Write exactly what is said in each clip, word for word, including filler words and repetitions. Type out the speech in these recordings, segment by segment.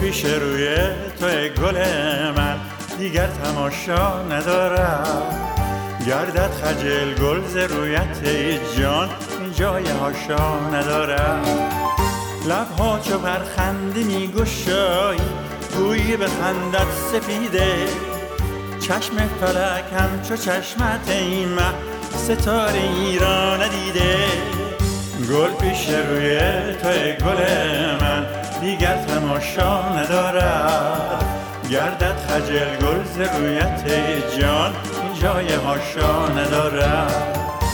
پیش روی توی گل من دیگر تماشا ندارد. گردد خجل گل ز رویت جان این جای هاشا ندارد. لبها چو بر خنده می گشایی گویی به خندت سپیده. چشم فلک همچو چشمت ای مه ستاره ای را ندیده. گل پیش روی توی گل من دیگر تماشا ندارد. گردد خجل گل ز رویت جان این جای هاشا ندارد.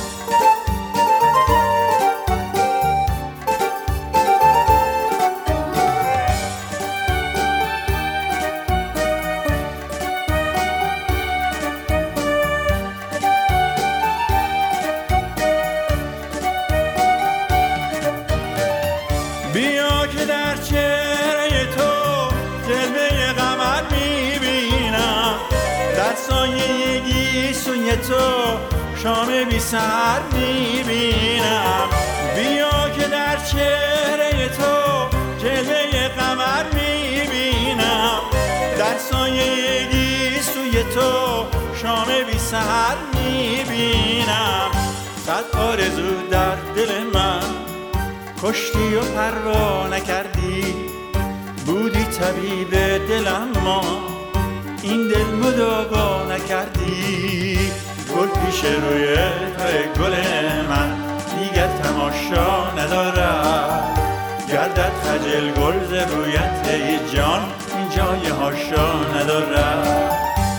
بیا که در چهره تو جلوه قمر میبینم. در سایه گیسوی تو شام بی سحر میبینم. بیا که در چهره تو جلوه قمر میبینم. در سایه گیسوی تو شام بی سحر میبینم. صد آرزو در دل من کشتی و پروا نکردی. بودی طبیب دلم ما این دل مداوا نکردی. گل پیش روی توی گل من دیگر تماشا ندارد. گردد خجل گل ز رویت جان این جای هاشا ندارد.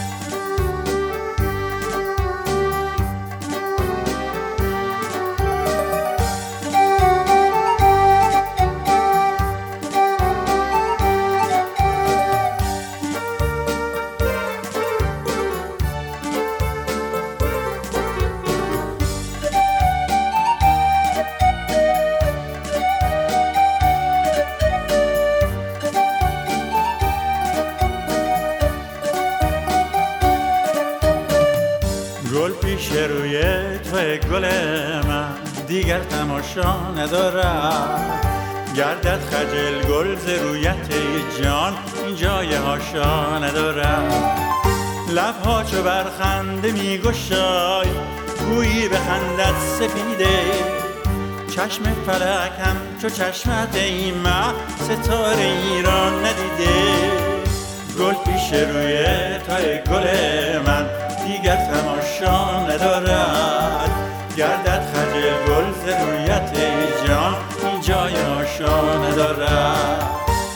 گل پیش روی توی گل من دیگر تماشا ندارد. گردد خجل گل ز رویت جان این جای هاشا ندارد. لبها چو بر خنده می گشای گویی به خندت سپیده. چشم فلک هم چو چشمت ای مه ستاره ای را ندیده. گل پیش روی توی گل من دیگر تماشا ندارد. گردد خجل گل ز رویت جان این جای هاشا ندارد.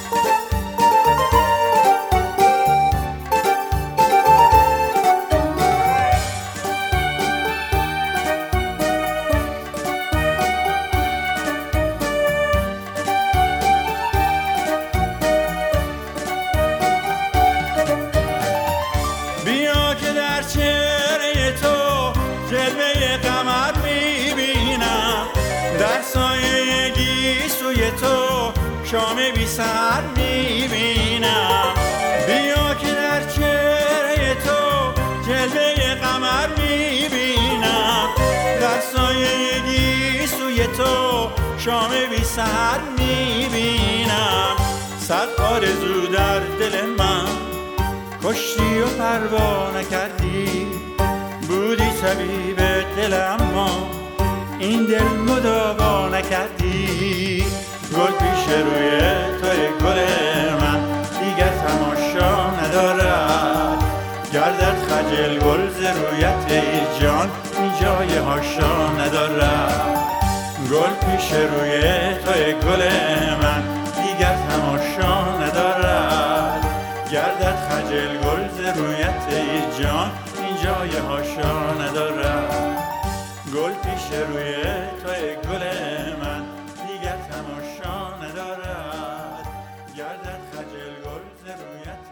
بیا که در چهره تو جلوه قمر میبینم. در سایه گیسوی تو شام بی سحر میبینم. بیا که در چهره تو جلوه قمر میبینم. در سایه گیسوی تو شام بی سحر میبینم. صد آرزو در دل من کشتی و پروا نکردی. بودی طبیب دلم ما این دل مداوا نکردی. گل پیش روی توی گل من دیگر تماشا ندارد. گردد خجل گل ز رویت جان این جای هاشا ندارد. گل پیش روی توی گل من دیگر تماشا ندارد. گردد خجل گل ز رویت جان این جای هاشا ندارد. گل پیش روی توی گل من دیگر تماشا ندارد. گردد خجل گل ز رویت